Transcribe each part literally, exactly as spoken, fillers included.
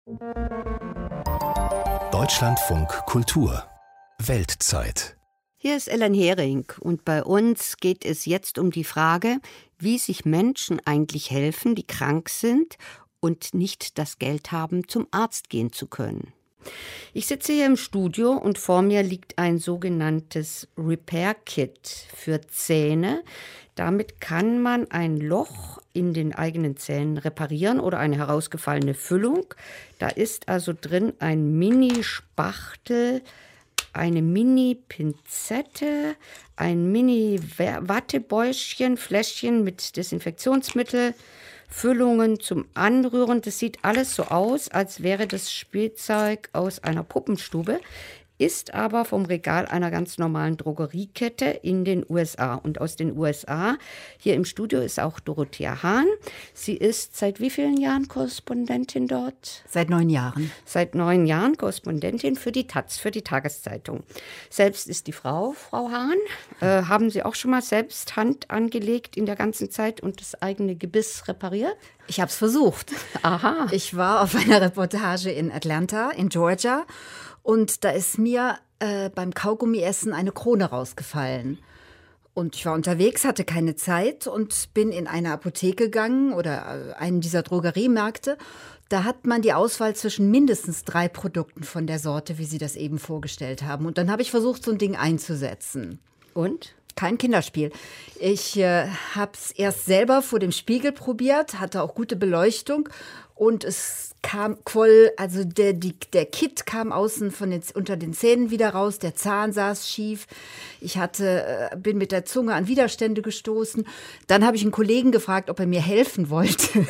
Deutschlandfunk Kultur Weltzeit. Hier ist Ellen Hering und bei uns geht es jetzt um die Frage, wie sich Menschen eigentlich helfen, die krank sind und nicht das Geld haben, zum Arzt gehen zu können. Ich sitze hier im Studio und vor mir liegt ein sogenanntes Repair Kit für Zähne. Damit kann man ein Loch in den eigenen Zähnen reparieren oder eine herausgefallene Füllung. Da ist also drin ein Mini-Spachtel, eine Mini-Pinzette, ein Mini-Wattebäuschen, Fläschchen mit Desinfektionsmittel, Füllungen zum Anrühren. Das sieht alles so aus, als wäre das Spielzeug aus einer Puppenstube, ist aber vom Regal einer ganz normalen Drogeriekette in den U S A. Und aus den U S A, hier im Studio ist auch Dorothea Hahn. Sie ist seit wie vielen Jahren Korrespondentin dort? Seit neun Jahren. Seit neun Jahren Korrespondentin für die Taz, für die Tageszeitung. Selbst ist die Frau, Frau Hahn. Äh, haben Sie auch schon mal selbst Hand angelegt in der ganzen Zeit und das eigene Gebiss repariert? Ich habe es versucht. Aha. Ich war auf einer Reportage in Atlanta, in Georgia. Und da ist mir äh, beim Kaugummiessen eine Krone rausgefallen. Und ich war unterwegs, hatte keine Zeit und bin in eine Apotheke gegangen oder einen dieser Drogeriemärkte. Da hat man die Auswahl zwischen mindestens drei Produkten von der Sorte, wie Sie das eben vorgestellt haben. Und dann habe ich versucht, so ein Ding einzusetzen. Und? Kein Kinderspiel. Ich äh, habe es erst selber vor dem Spiegel probiert, hatte auch gute Beleuchtung und es kam quoll, also der, die, der Kit kam außen von den, unter den Zähnen wieder raus, der Zahn saß schief. Ich hatte, äh, bin mit der Zunge an Widerstände gestoßen. Dann habe ich einen Kollegen gefragt, ob er mir helfen wollte.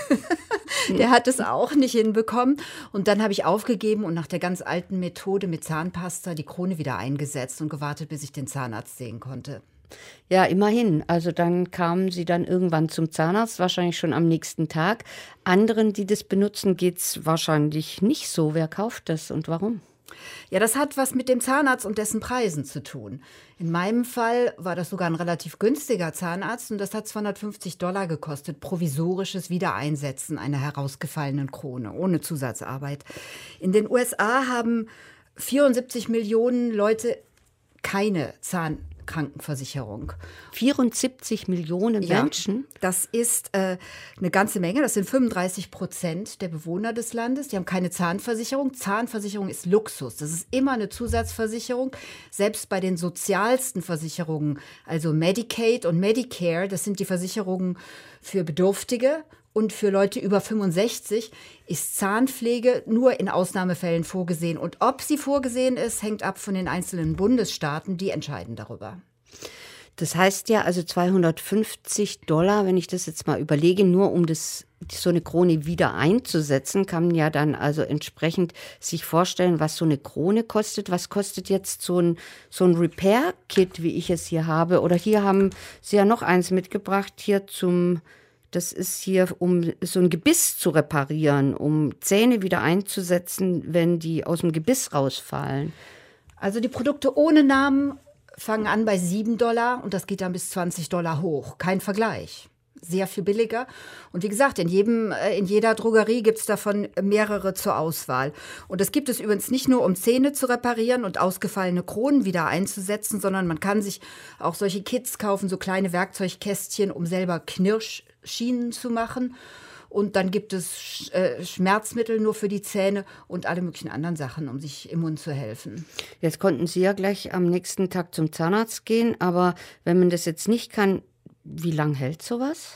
Der hat es auch nicht hinbekommen. Und dann habe ich aufgegeben und nach der ganz alten Methode mit Zahnpasta die Krone wieder eingesetzt und gewartet, bis ich den Zahnarzt sehen konnte. Ja, immerhin. Also dann kamen Sie dann irgendwann zum Zahnarzt, wahrscheinlich schon am nächsten Tag. Anderen, die das benutzen, geht es wahrscheinlich nicht so. Wer kauft das und warum? Ja, das hat was mit dem Zahnarzt und dessen Preisen zu tun. In meinem Fall war das sogar ein relativ günstiger Zahnarzt und das hat zweihundertfünfzig Dollar gekostet, provisorisches Wiedereinsetzen einer herausgefallenen Krone, ohne Zusatzarbeit. In den U S A haben vierundsiebzig Millionen Leute keine Zahnärzte. Krankenversicherung. vierundsiebzig Millionen Menschen? Ja, das ist äh, eine ganze Menge. Das sind fünfunddreißig Prozent der Bewohner des Landes. Die haben keine Zahnversicherung. Zahnversicherung ist Luxus. Das ist immer eine Zusatzversicherung. Selbst bei den sozialsten Versicherungen, also Medicaid und Medicare, das sind die Versicherungen für Bedürftige. Und für Leute über fünfundsechzig ist Zahnpflege nur in Ausnahmefällen vorgesehen. Und ob sie vorgesehen ist, hängt ab von den einzelnen Bundesstaaten. Die entscheiden darüber. Das heißt ja, also zweihundertfünfzig Dollar, wenn ich das jetzt mal überlege, nur um das, so eine Krone wieder einzusetzen, kann man ja dann also entsprechend sich vorstellen, was so eine Krone kostet. Was kostet jetzt so ein, so ein Repair-Kit, wie ich es hier habe? Oder hier haben Sie ja noch eins mitgebracht, hier zum... Das ist hier, um so ein Gebiss zu reparieren, um Zähne wieder einzusetzen, wenn die aus dem Gebiss rausfallen. Also die Produkte ohne Namen fangen an bei sieben Dollar und das geht dann bis zwanzig Dollar hoch. Kein Vergleich. Sehr viel billiger. Und wie gesagt, in, jedem, in jeder Drogerie gibt es davon mehrere zur Auswahl. Und das gibt es übrigens nicht nur, um Zähne zu reparieren und ausgefallene Kronen wieder einzusetzen, sondern man kann sich auch solche Kits kaufen, so kleine Werkzeugkästchen, um selber Knirschschienen zu machen. Und dann gibt es äh, Schmerzmittel nur für die Zähne und alle möglichen anderen Sachen, um sich im Mund zu helfen. Jetzt konnten Sie ja gleich am nächsten Tag zum Zahnarzt gehen, aber wenn man das jetzt nicht kann, wie lange hält sowas?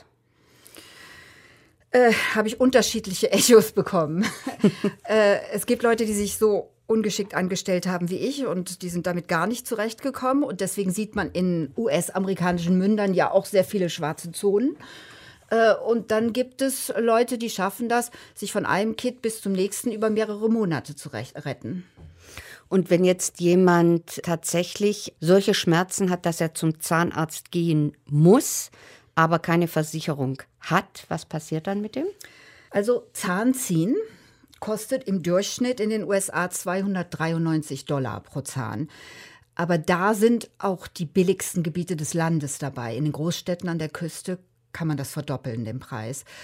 Äh, habe ich unterschiedliche Echos bekommen. äh, es gibt Leute, die sich so ungeschickt angestellt haben wie ich und die sind damit gar nicht zurechtgekommen. Und deswegen sieht man in U S-amerikanischen Mündern ja auch sehr viele schwarze Zonen. Äh, und dann gibt es Leute, die schaffen das, sich von einem Kit bis zum nächsten über mehrere Monate zu retten. Und wenn jetzt jemand tatsächlich solche Schmerzen hat, dass er zum Zahnarzt gehen muss, aber keine Versicherung hat, was passiert dann mit dem? Also Zahnziehen kostet im Durchschnitt in den U S A zweihundertdreiundneunzig Dollar pro Zahn. Aber da sind auch die billigsten Gebiete des Landes dabei. In den Großstädten an der Küste kann man das verdoppeln, den Preis.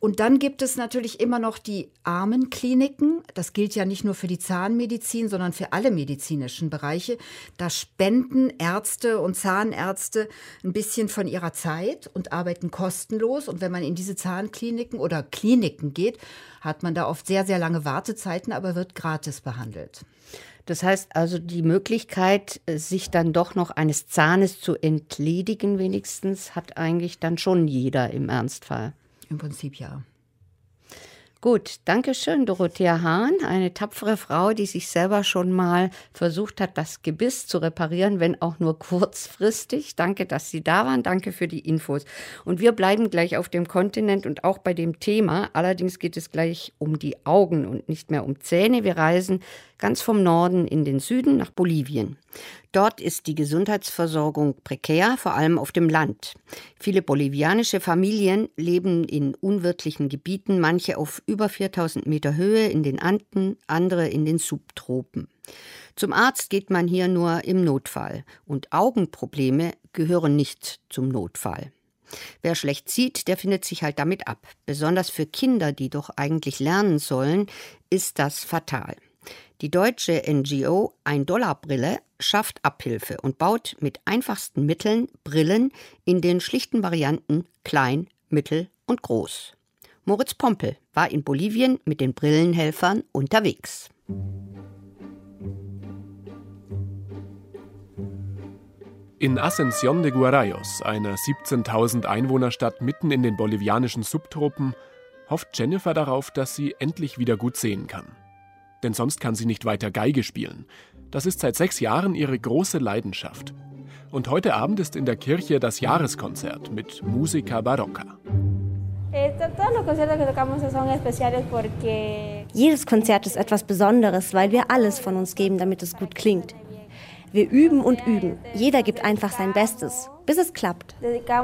Und dann gibt es natürlich immer noch die Armenkliniken. Das gilt ja nicht nur für die Zahnmedizin, sondern für alle medizinischen Bereiche. Da spenden Ärzte und Zahnärzte ein bisschen von ihrer Zeit und arbeiten kostenlos. Und wenn man in diese Zahnkliniken oder Kliniken geht, hat man da oft sehr, sehr lange Wartezeiten, aber wird gratis behandelt. Das heißt also, die Möglichkeit, sich dann doch noch eines Zahnes zu entledigen wenigstens, hat eigentlich dann schon jeder im Ernstfall. Im Prinzip ja. Gut, danke schön, Dorothea Hahn, eine tapfere Frau, die sich selber schon mal versucht hat, das Gebiss zu reparieren, wenn auch nur kurzfristig. Danke, dass Sie da waren, danke für die Infos. Und wir bleiben gleich auf dem Kontinent und auch bei dem Thema. Allerdings geht es gleich um die Augen und nicht mehr um Zähne. Wir reisen ganz vom Norden in den Süden nach Bolivien. Dort ist die Gesundheitsversorgung prekär, vor allem auf dem Land. Viele bolivianische Familien leben in unwirtlichen Gebieten, manche auf über viertausend Meter Höhe in den Anden, andere in den Subtropen. Zum Arzt geht man hier nur im Notfall und Augenprobleme gehören nicht zum Notfall. Wer schlecht sieht, der findet sich halt damit ab. Besonders für Kinder, die doch eigentlich lernen sollen, ist das fatal. Die deutsche N G O Ein-Dollar-Brille schafft Abhilfe und baut mit einfachsten Mitteln Brillen in den schlichten Varianten klein, mittel und groß. Moritz Pompel war in Bolivien mit den Brillenhelfern unterwegs. In Asunción de Guarayos, einer siebzehntausend Einwohnerstadt mitten in den bolivianischen Subtropen, hofft Jennifer darauf, dass sie endlich wieder gut sehen kann. Denn sonst kann sie nicht weiter Geige spielen. Das ist seit sechs Jahren ihre große Leidenschaft. Und heute Abend ist in der Kirche das Jahreskonzert mit Música Barroca. Jedes Konzert ist etwas Besonderes, weil wir alles von uns geben, damit es gut klingt. Wir üben und üben. Jeder gibt einfach sein Bestes, bis es klappt.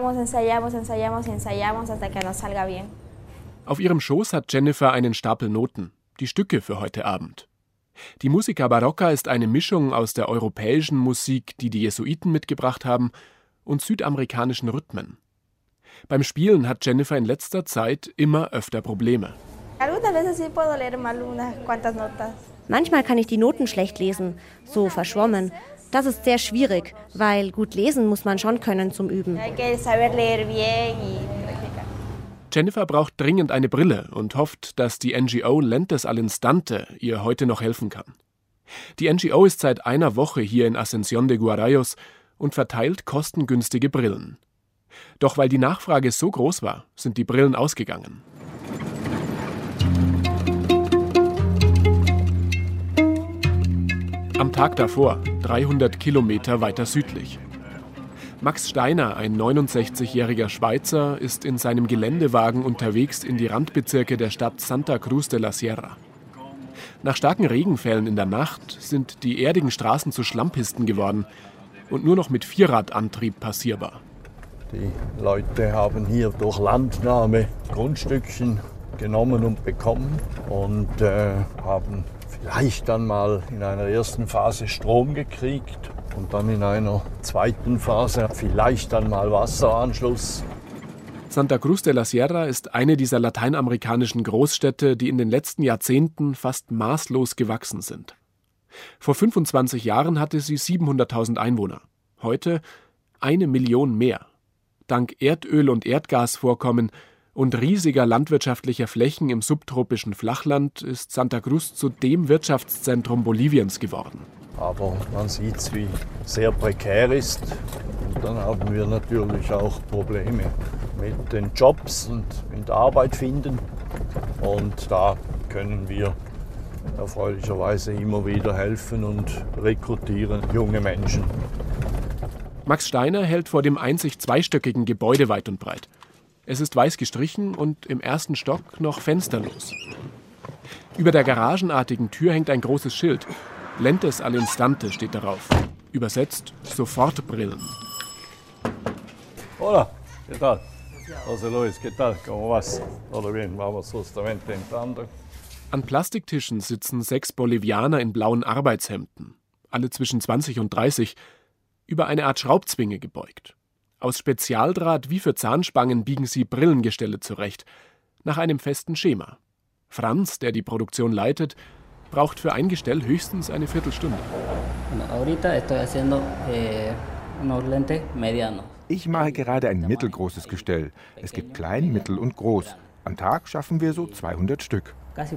Auf ihrem Schoß hat Jennifer einen Stapel Noten. Die Stücke für heute Abend. Die Música Barroca ist eine Mischung aus der europäischen Musik, die die Jesuiten mitgebracht haben, und südamerikanischen Rhythmen. Beim Spielen hat Jennifer in letzter Zeit immer öfter Probleme. Manchmal kann ich die Noten schlecht lesen, so verschwommen. Das ist sehr schwierig, weil gut lesen muss man schon können zum Üben. Jennifer braucht dringend eine Brille und hofft, dass die N G O Lentes al Instante ihr heute noch helfen kann. Die N G O ist seit einer Woche hier in Asunción de Guarayos und verteilt kostengünstige Brillen. Doch weil die Nachfrage so groß war, sind die Brillen ausgegangen. Am Tag davor, dreihundert Kilometer weiter südlich. Max Steiner, ein neunundsechzigjähriger Schweizer, ist in seinem Geländewagen unterwegs in die Randbezirke der Stadt Santa Cruz de la Sierra. Nach starken Regenfällen in der Nacht sind die erdigen Straßen zu Schlammpisten geworden und nur noch mit Vierradantrieb passierbar. Die Leute haben hier durch Landnahme Grundstückchen genommen und bekommen und äh, haben vielleicht dann mal in einer ersten Phase Strom gekriegt und dann in einer zweiten Phase vielleicht dann mal Wasseranschluss. Santa Cruz de la Sierra ist eine dieser lateinamerikanischen Großstädte, die in den letzten Jahrzehnten fast maßlos gewachsen sind. Vor fünfundzwanzig Jahren hatte sie siebenhunderttausend Einwohner. Heute eine Million mehr. Dank Erdöl- und Erdgasvorkommen und riesiger landwirtschaftlicher Flächen im subtropischen Flachland ist Santa Cruz zu dem Wirtschaftszentrum Boliviens geworden. Aber man sieht, wie sehr prekär ist. Und dann haben wir natürlich auch Probleme mit den Jobs und mit Arbeit finden. Und da können wir erfreulicherweise immer wieder helfen und rekrutieren junge Menschen. Max Steiner hält vor dem einzig zweistöckigen Gebäude weit und breit. Es ist weiß gestrichen und im ersten Stock noch fensterlos. Über der garagenartigen Tür hängt ein großes Schild. Lentes al Instante steht darauf. Übersetzt sofort Brillen. Hola, ¿qué tal? José Luis, ¿qué tal? ¿Cómo vas? Todo bien, vamos justamente entrando. An Plastiktischen sitzen sechs Bolivianer in blauen Arbeitshemden, alle zwischen zwanzig und dreißig, über eine Art Schraubzwinge gebeugt. Aus Spezialdraht wie für Zahnspangen biegen sie Brillengestelle zurecht. Nach einem festen Schema. Franz, der die Produktion leitet, braucht für ein Gestell höchstens eine Viertelstunde. Ich mache gerade ein mittelgroßes Gestell. Es gibt klein, mittel und groß. Am Tag schaffen wir so zweihundert Stück.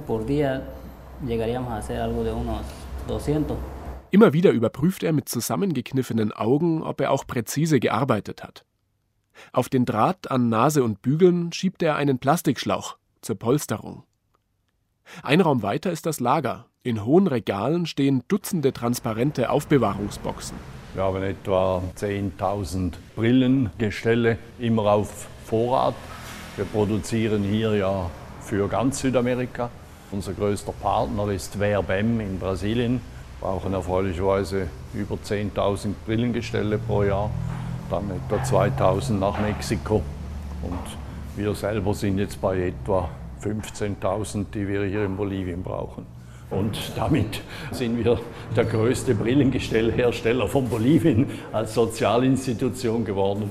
Immer wieder überprüft er mit zusammengekniffenen Augen, ob er auch präzise gearbeitet hat. Auf den Draht an Nase und Bügeln schiebt er einen Plastikschlauch zur Polsterung. Ein Raum weiter ist das Lager. In hohen Regalen stehen Dutzende transparente Aufbewahrungsboxen. Wir haben etwa zehntausend Brillengestelle immer auf Vorrat. Wir produzieren hier ja für ganz Südamerika. Unser größter Partner ist Verbem in Brasilien. Wir brauchen erfreulicherweise über zehntausend Brillengestelle pro Jahr. Dann etwa zweitausend nach Mexiko. Und wir selber sind jetzt bei etwa fünfzehntausend, die wir hier in Bolivien brauchen. Und damit sind wir der größte Brillengestellhersteller von Bolivien als Sozialinstitution geworden.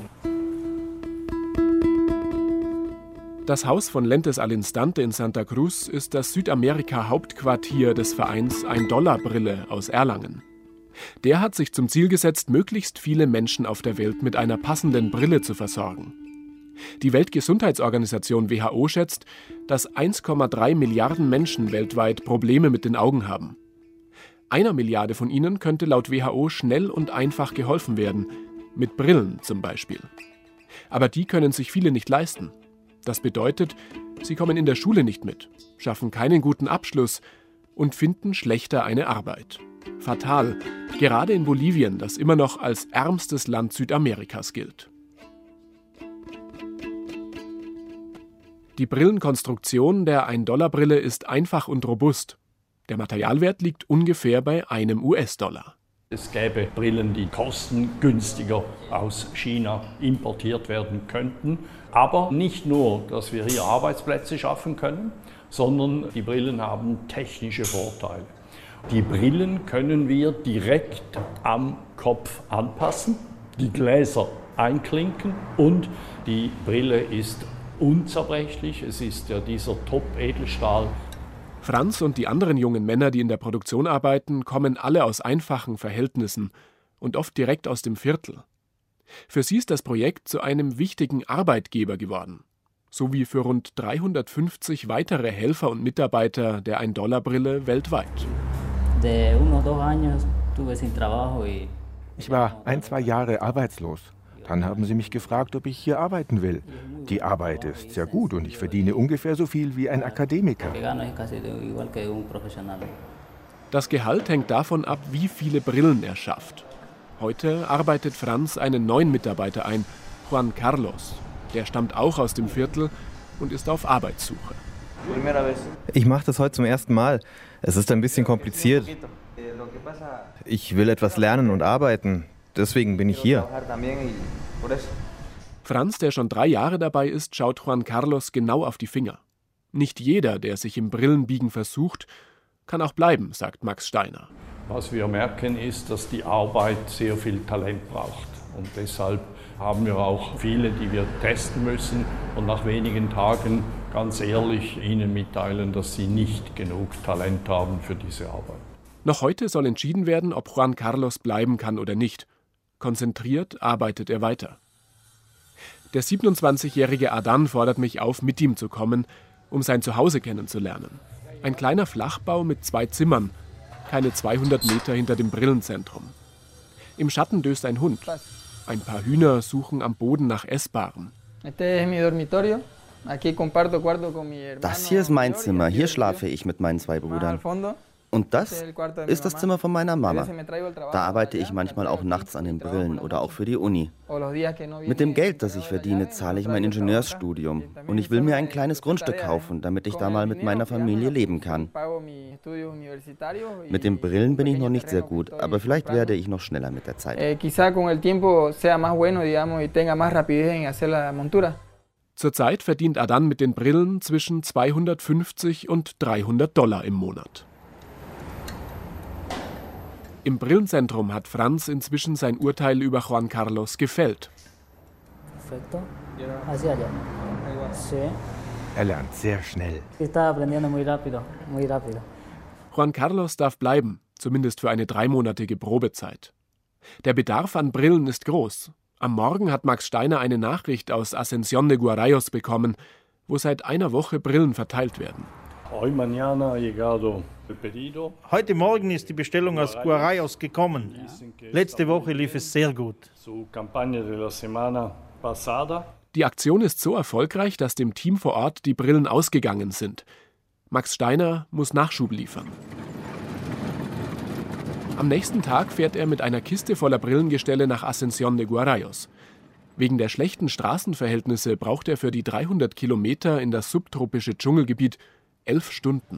Das Haus von Lentes al Instante in Santa Cruz ist das Südamerika-Hauptquartier des Vereins Ein-Dollar-Brille aus Erlangen. Der hat sich zum Ziel gesetzt, möglichst viele Menschen auf der Welt mit einer passenden Brille zu versorgen. Die Weltgesundheitsorganisation W H O schätzt, dass eins Komma drei Milliarden Menschen weltweit Probleme mit den Augen haben. Einer Milliarde von ihnen könnte laut W H O schnell und einfach geholfen werden, mit Brillen zum Beispiel. Aber die können sich viele nicht leisten. Das bedeutet, sie kommen in der Schule nicht mit, schaffen keinen guten Abschluss und finden schlechter eine Arbeit. Fatal, gerade in Bolivien, das immer noch als ärmstes Land Südamerikas gilt. Die Brillenkonstruktion der Ein-Dollar-Brille ist einfach und robust. Der Materialwert liegt ungefähr bei einem U S-Dollar. Es gäbe Brillen, die kostengünstiger aus China importiert werden könnten. Aber nicht nur, dass wir hier Arbeitsplätze schaffen können, sondern die Brillen haben technische Vorteile. Die Brillen können wir direkt am Kopf anpassen, die Gläser einklinken und die Brille ist unzerbrechlich. Es ist ja dieser Top-Edelstahl. Franz und die anderen jungen Männer, die in der Produktion arbeiten, kommen alle aus einfachen Verhältnissen und oft direkt aus dem Viertel. Für sie ist das Projekt zu einem wichtigen Arbeitgeber geworden, so wie für rund dreihundertfünfzig weitere Helfer und Mitarbeiter der Ein-Dollar-Brille weltweit. Ich war ein, zwei Jahre arbeitslos. Dann haben sie mich gefragt, ob ich hier arbeiten will. Die Arbeit ist sehr gut und ich verdiene ungefähr so viel wie ein Akademiker. Das Gehalt hängt davon ab, wie viele Brillen er schafft. Heute arbeitet Franz einen neuen Mitarbeiter ein, Juan Carlos. Der stammt auch aus dem Viertel und ist auf Arbeitssuche. Ich mache das heute zum ersten Mal. Es ist ein bisschen kompliziert. Ich will etwas lernen und arbeiten. Deswegen bin ich hier. Franz, der schon drei Jahre dabei ist, schaut Juan Carlos genau auf die Finger. Nicht jeder, der sich im Brillenbiegen versucht, kann auch bleiben, sagt Max Steiner. Was wir merken, ist, dass die Arbeit sehr viel Talent braucht. Und deshalb haben wir auch viele, die wir testen müssen und nach wenigen Tagen ganz ehrlich ihnen mitteilen, dass sie nicht genug Talent haben für diese Arbeit. Noch heute soll entschieden werden, ob Juan Carlos bleiben kann oder nicht. Konzentriert arbeitet er weiter. Der siebenundzwanzigjährige Adan fordert mich auf, mit ihm zu kommen, um sein Zuhause kennenzulernen. Ein kleiner Flachbau mit zwei Zimmern, keine zweihundert Meter hinter dem Brillenzentrum. Im Schatten döst ein Hund. Ein paar Hühner suchen am Boden nach Essbarem. Das hier ist mein Zimmer. Hier schlafe ich mit meinen zwei Brüdern. Und das ist das Zimmer von meiner Mama. Da arbeite ich manchmal auch nachts an den Brillen oder auch für die Uni. Mit dem Geld, das ich verdiene, zahle ich mein Ingenieursstudium. Und ich will mir ein kleines Grundstück kaufen, damit ich da mal mit meiner Familie leben kann. Mit den Brillen bin ich noch nicht sehr gut, aber vielleicht werde ich noch schneller mit der Zeit. Zurzeit verdient Adan mit den Brillen zwischen zweihundertfünfzig und dreihundert Dollar im Monat. Im Brillenzentrum hat Franz inzwischen sein Urteil über Juan Carlos gefällt. Er lernt sehr schnell. Juan Carlos darf bleiben, zumindest für eine dreimonatige Probezeit. Der Bedarf an Brillen ist groß. Am Morgen hat Max Steiner eine Nachricht aus Asunción de Guarayos bekommen, wo seit einer Woche Brillen verteilt werden. Heute Morgen ist die Bestellung aus Guarayos gekommen. Letzte Woche lief es sehr gut. Die Aktion ist so erfolgreich, dass dem Team vor Ort die Brillen ausgegangen sind. Max Steiner muss Nachschub liefern. Am nächsten Tag fährt er mit einer Kiste voller Brillengestelle nach Asunción de Guarayos. Wegen der schlechten Straßenverhältnisse braucht er für die dreihundert Kilometer in das subtropische Dschungelgebiet elf Stunden.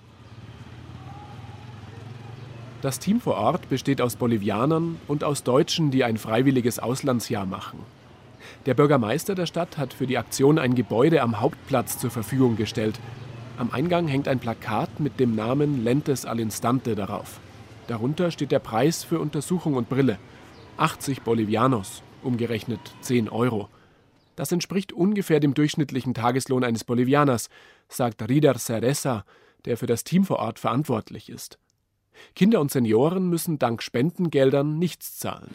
Das Team vor Ort besteht aus Bolivianern und aus Deutschen, die ein freiwilliges Auslandsjahr machen. Der Bürgermeister der Stadt hat für die Aktion ein Gebäude am Hauptplatz zur Verfügung gestellt. Am Eingang hängt ein Plakat mit dem Namen Lentes al Instante darauf. Darunter steht der Preis für Untersuchung und Brille. achtzig Bolivianos, umgerechnet zehn Euro. Das entspricht ungefähr dem durchschnittlichen Tageslohn eines Bolivianers, sagt Rider Cereza, der für das Team vor Ort verantwortlich ist. Kinder und Senioren müssen dank Spendengeldern nichts zahlen.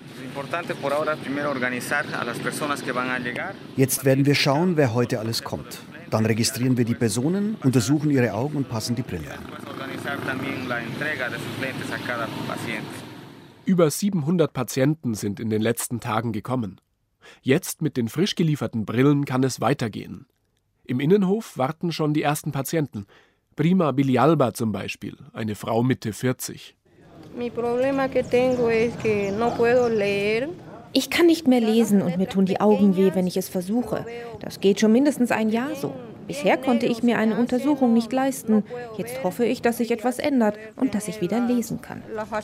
Jetzt werden wir schauen, wer heute alles kommt. Dann registrieren wir die Personen, untersuchen ihre Augen und passen die Brille an. Über siebenhundert Patienten sind in den letzten Tagen gekommen. Jetzt mit den frisch gelieferten Brillen kann es weitergehen. Im Innenhof warten schon die ersten Patienten. Prima Bilialba zum Beispiel, eine Frau Mitte vierzig. Ich kann nicht mehr lesen und mir tun die Augen weh, wenn ich es versuche. Das geht schon mindestens ein Jahr so. Bisher konnte ich mir eine Untersuchung nicht leisten. Jetzt hoffe ich, dass sich etwas ändert und dass ich wieder lesen kann.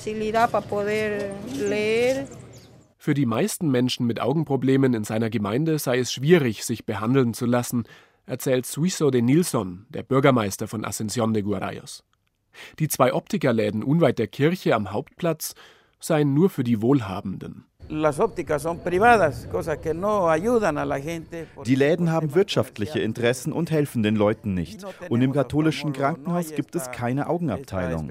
Für die meisten Menschen mit Augenproblemen in seiner Gemeinde sei es schwierig, sich behandeln zu lassen, erzählt Suizo de Nilsson, der Bürgermeister von Asunción de Guarayos. Die zwei Optikerläden unweit der Kirche am Hauptplatz seien nur für die Wohlhabenden. Die Läden haben wirtschaftliche Interessen und helfen den Leuten nicht. Und im katholischen Krankenhaus gibt es keine Augenabteilung.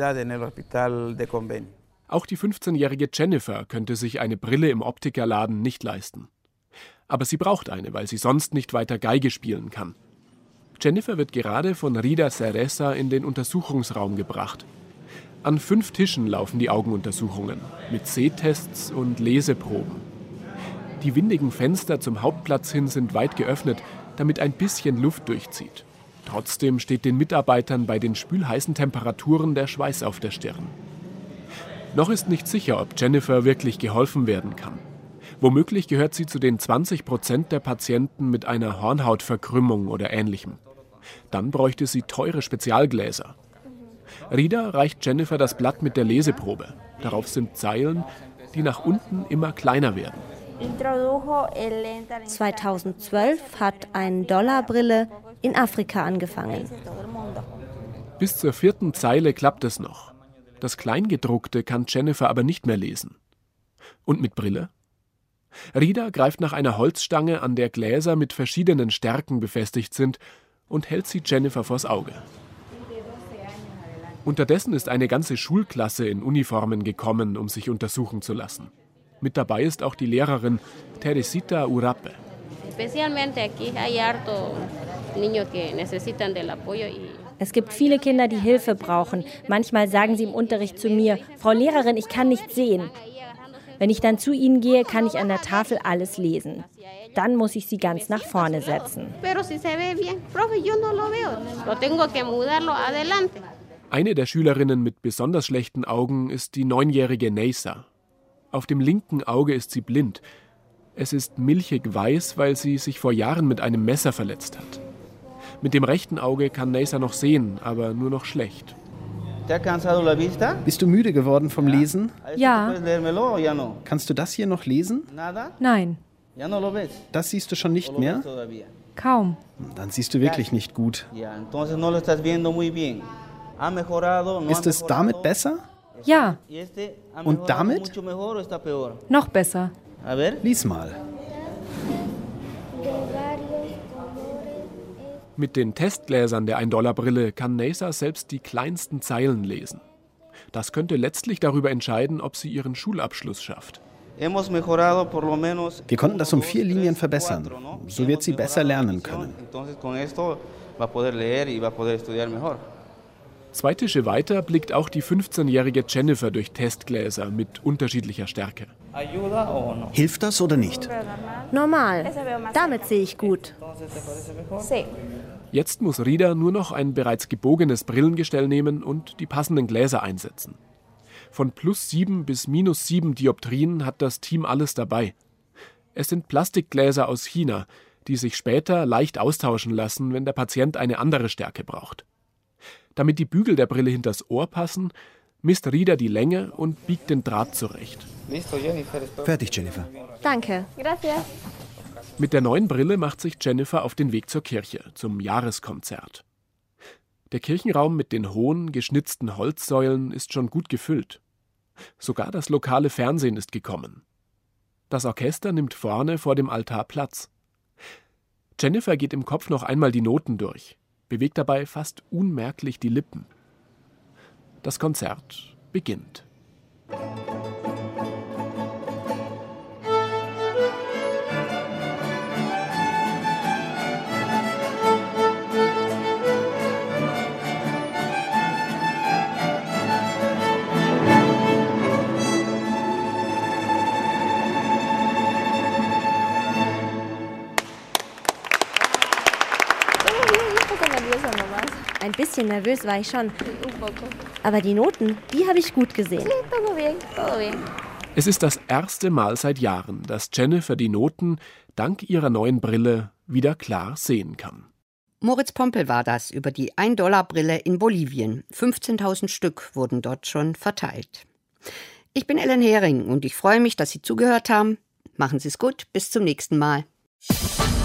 Auch die fünfzehnjährige Jennifer könnte sich eine Brille im Optikerladen nicht leisten. Aber sie braucht eine, weil sie sonst nicht weiter Geige spielen kann. Jennifer wird gerade von Rider Cereza in den Untersuchungsraum gebracht. An fünf Tischen laufen die Augenuntersuchungen, mit Sehtests und Leseproben. Die windigen Fenster zum Hauptplatz hin sind weit geöffnet, damit ein bisschen Luft durchzieht. Trotzdem steht den Mitarbeitern bei den spülheißen Temperaturen der Schweiß auf der Stirn. Noch ist nicht sicher, ob Jennifer wirklich geholfen werden kann. Womöglich gehört sie zu den zwanzig Prozent der Patienten mit einer Hornhautverkrümmung oder Ähnlichem. Dann bräuchte sie teure Spezialgläser. Rieder reicht Jennifer das Blatt mit der Leseprobe. Darauf sind Zeilen, die nach unten immer kleiner werden. zweitausendzwölf hat eine Dollarbrille in Afrika angefangen. Bis zur vierten Zeile klappt es noch. Das Kleingedruckte kann Jennifer aber nicht mehr lesen. Und mit Brille? Rieder greift nach einer Holzstange, an der Gläser mit verschiedenen Stärken befestigt sind, und hält sie Jennifer vors Auge. Unterdessen ist eine ganze Schulklasse in Uniformen gekommen, um sich untersuchen zu lassen. Mit dabei ist auch die Lehrerin Teresita Urape. Es gibt viele Kinder, die Hilfe brauchen. Manchmal sagen sie im Unterricht zu mir, Frau Lehrerin, ich kann nicht sehen. Wenn ich dann zu ihnen gehe, kann ich an der Tafel alles lesen. Dann muss ich sie ganz nach vorne setzen. Eine der Schülerinnen mit besonders schlechten Augen ist die neunjährige Neisa. Auf dem linken Auge ist sie blind. Es ist milchig weiß, weil sie sich vor Jahren mit einem Messer verletzt hat. Mit dem rechten Auge kann Neisa noch sehen, aber nur noch schlecht. Bist du müde geworden vom Lesen? Ja. Kannst du das hier noch lesen? Nein. Das siehst du schon nicht mehr? Kaum. Dann siehst du wirklich nicht gut. Ist es damit besser? Ja. Und damit? Noch besser. Lies mal. Mit den Testgläsern der ein-Dollar-Brille kann Neisa selbst die kleinsten Zeilen lesen. Das könnte letztlich darüber entscheiden, ob sie ihren Schulabschluss schafft. Wir konnten das um vier Linien verbessern. So wird sie besser lernen können. Zwei Tische weiter blickt auch die fünfzehnjährige Jennifer durch Testgläser mit unterschiedlicher Stärke. Hilft das oder nicht? Normal. Damit sehe ich gut. Jetzt muss Rida nur noch ein bereits gebogenes Brillengestell nehmen und die passenden Gläser einsetzen. Von plus sieben bis minus sieben Dioptrien hat das Team alles dabei. Es sind Plastikgläser aus China, die sich später leicht austauschen lassen, wenn der Patient eine andere Stärke braucht. Damit die Bügel der Brille hinters Ohr passen, misst Rida die Länge und biegt den Draht zurecht. Fertig, Jennifer. Danke. Gracias. Mit der neuen Brille macht sich Jennifer auf den Weg zur Kirche, zum Jahreskonzert. Der Kirchenraum mit den hohen, geschnitzten Holzsäulen ist schon gut gefüllt. Sogar das lokale Fernsehen ist gekommen. Das Orchester nimmt vorne vor dem Altar Platz. Jennifer geht im Kopf noch einmal die Noten durch, bewegt dabei fast unmerklich die Lippen. Das Konzert beginnt. Ein bisschen nervös war ich schon. Aber die Noten, die habe ich gut gesehen. Es ist das erste Mal seit Jahren, dass Jennifer die Noten dank ihrer neuen Brille wieder klar sehen kann. Moritz Pompel war das über die ein-Dollar-Brille in Bolivien. fünfzehntausend Stück wurden dort schon verteilt. Ich bin Ellen Hering und ich freue mich, dass Sie zugehört haben. Machen Sie es gut, bis zum nächsten Mal.